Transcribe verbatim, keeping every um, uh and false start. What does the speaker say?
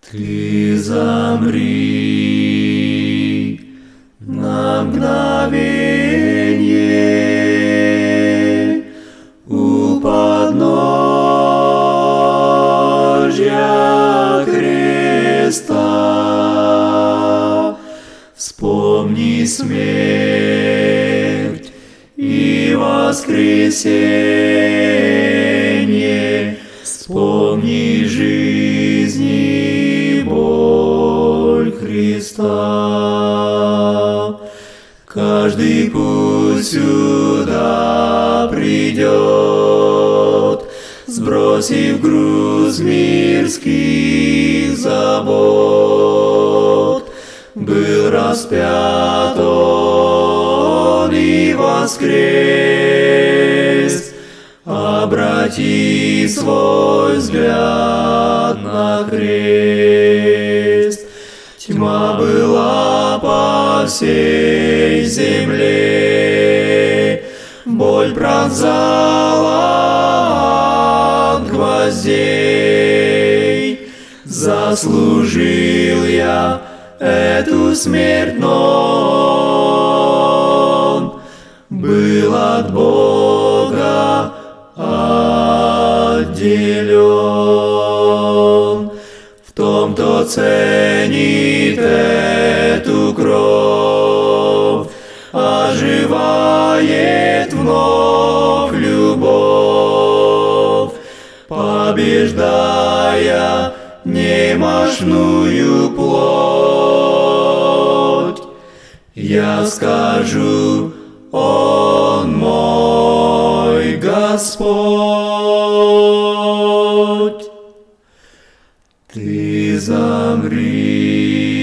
Ты замри на мгновенье у подножья креста. Вспомни смерть и воскресенье, вспомни жизнь и боль Христа. Каждый путь сюда придет, сбросив груз мирских забот. Был распят Он и воскрес, обрати свой взгляд на крест. Тьма была по всей земле, боль пронзала от гвоздей. Заслужил я эту смерть, но Он был от Бога отделен. В том, кто ценит эту кровь, оживает вновь любовь, побеждая немощную плоть. Я скажу: Он мой Господь. Ты замри